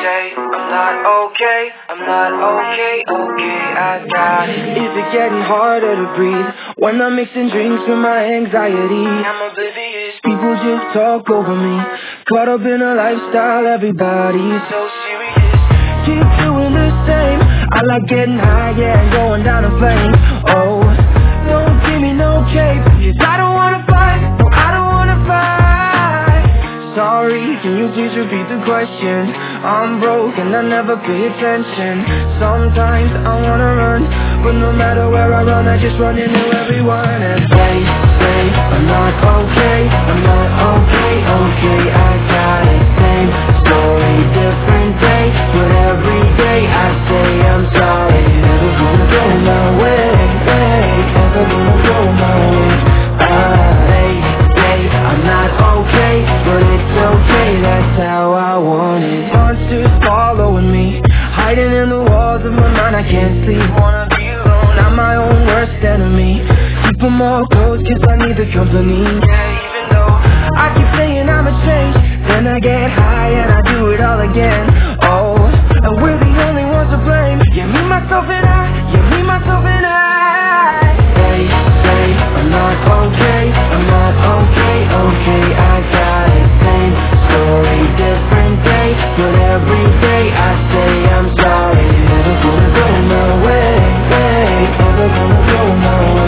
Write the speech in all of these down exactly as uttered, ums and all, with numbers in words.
say I'm not okay, I'm not okay, okay, I got it. Is it getting harder to breathe when I'm mixing drinks with my anxiety? I'm oblivious, people just talk over me, caught up in a lifestyle everybody's so serious. Keep doing the same, I like getting high, yeah, and going down in flames. Oh, don't give me no cape, cause I don't wanna fight, no, I don't wanna fight. Sorry, can you please repeat the question? I'm broke and I never pay attention. Sometimes I wanna run, but no matter where I run, I just run into everyone. And they say I'm not okay, I'm not okay, okay, I got it. Same story, different day, but every day I say I'm sorry. Never gonna go my way, hey, never gonna go my way. Ah, they say I'm not okay, but it's okay, that's how I want it. Monsters following me, hiding in the walls of my mind, I can't sleep. Wanna be alone, I'm my own worst enemy. Keep them all close, cause I need the company. yeah, even though I keep saying I'ma change, then I get high and I do it all again. Oh, and we're the only ones to blame. Yeah, me, myself, and I. Yeah, me, myself, and I. They say I'm not okay, I'm not okay, okay, I got it. Same story, different day, but every day I say I'm sorry. Never gonna go my way, hey, never gonna go my way.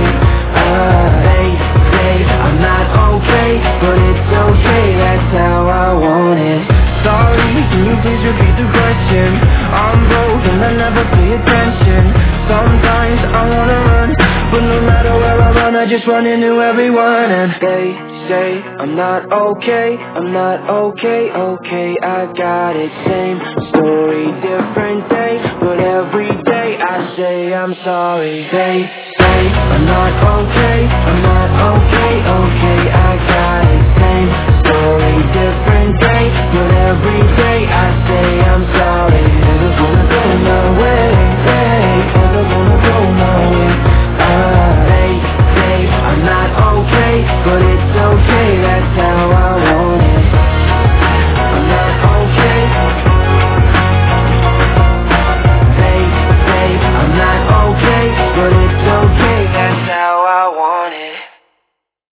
Ah, they say I'm not okay, but it's okay, that's how I want it. Sorry, can you please repeat the question? I'm broke and I never pay attention. Sometimes I wanna run, but no matter where I run, I just run into everyone. And they say I'm not okay, I'm not okay, okay, I got it. Same story, different day, but every day I say I'm sorry. They say I'm not okay, I'm not okay,